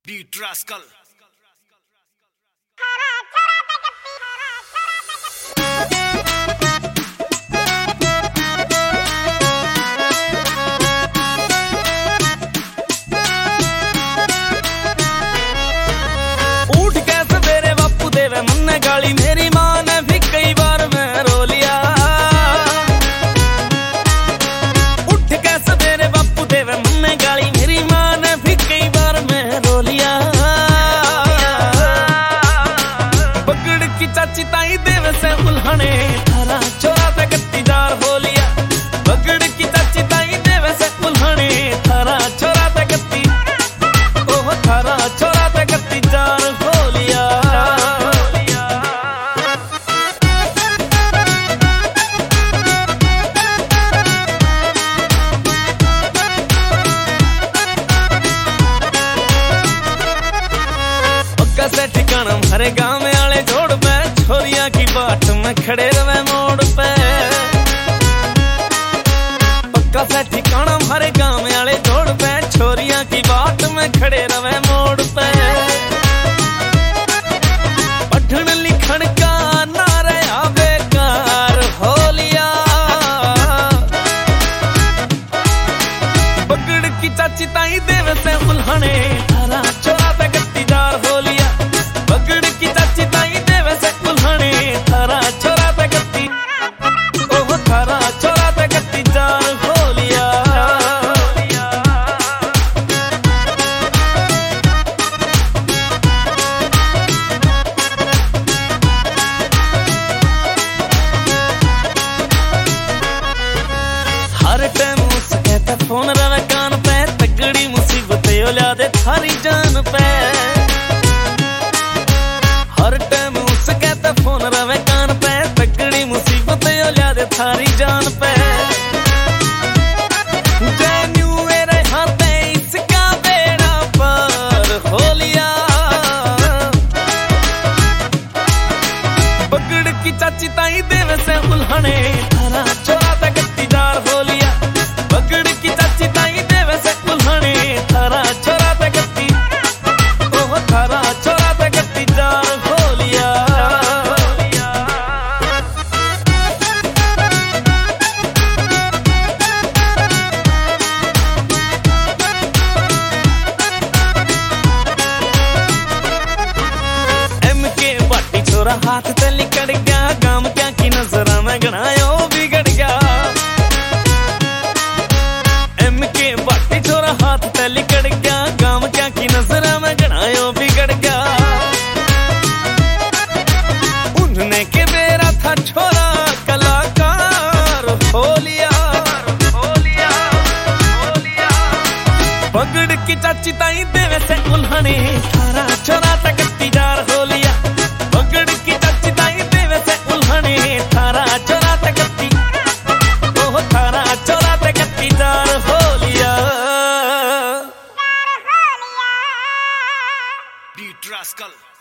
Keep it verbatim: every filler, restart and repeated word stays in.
Beat Rascal. उठ के सवेरे बापू देवे मुन्ने गाली, मेरी माँ ने भी कई बार मैं रो लिया। उठ के सवेरे बापू देवे मुन्ने गाली, मेरी माँ ने भी कई बार मैं रो लिया। पकड़ की चाची ताई देवे से उल्हाने, थारा छोरा पे गत्तीदार हो लिया। पकड़ की चाची ताई देवे से उल्हाने, थारा छोरा पे गत्ती, ओह थारा छोरा पे गत्तीदार हो लिया। पक्का से ठिकाना हमारे गांव में आले जोड़ पे, छोरिया की बाट में खड़े रवे मोड़ पे। पक्का से ठिकाना हमारे गांव में आले जोड़ पे, छोरिया की बाट में खड़े रवे मोड़ पे। पढ़न लिखन का ना रहा बेकार हो लिया। पकड़ की चाची ताई देव से उल्हाने, थारा छोरा पे गत्तीदार हो लिया। पकड़ की चाची ताई देव से उल्हाने, थारा छोरा पे गत्ती, ओह थारा छोरा पे गत्तीदार हो लिया। हर टाइम उससे कहता फोन रवे कान पे, तगड़ी मुसीबत ओला दे थारी जान पे। हर टाइम उससे कहता फोन रवे कान पे, तगड़ी मुसीबत ओला दे थारी जान पे। जानू मेरे हाथे इसका बेड़ा पार हो लिया। पकड़ की चाची ताई देव से उल्हाने, थारा छोरा पे गत्तीदार हो लिया। पकड़ की चाची ताई देव से उल्हाने, थारा छोरा पे गत्ती, ओह थारा छोरा पे गत्तीदार हो लिया। एम के बाटी छोरा हाथ ते लिकड़ गया, गाम क्या की नजरा में गणायो बिगड़ गया। एम के बाटी छोरा हाथ ते लिकड़ गया, गाम क्या की नजरा में गणायो बिगड़ गया। उन्होंने के मेरा था छोरा कलाकार हो लिया। पकड़ की चाची ताई देवे से उल्हाने, थारा छोरा तक गत्तीदार हो लिया। पकड़ की चाची ताई देवे से उल्हाने, थारा छोरा तक गत्ती, ओह थारा छोरा तक गत्तीदार हो लिया। Beat Rascal.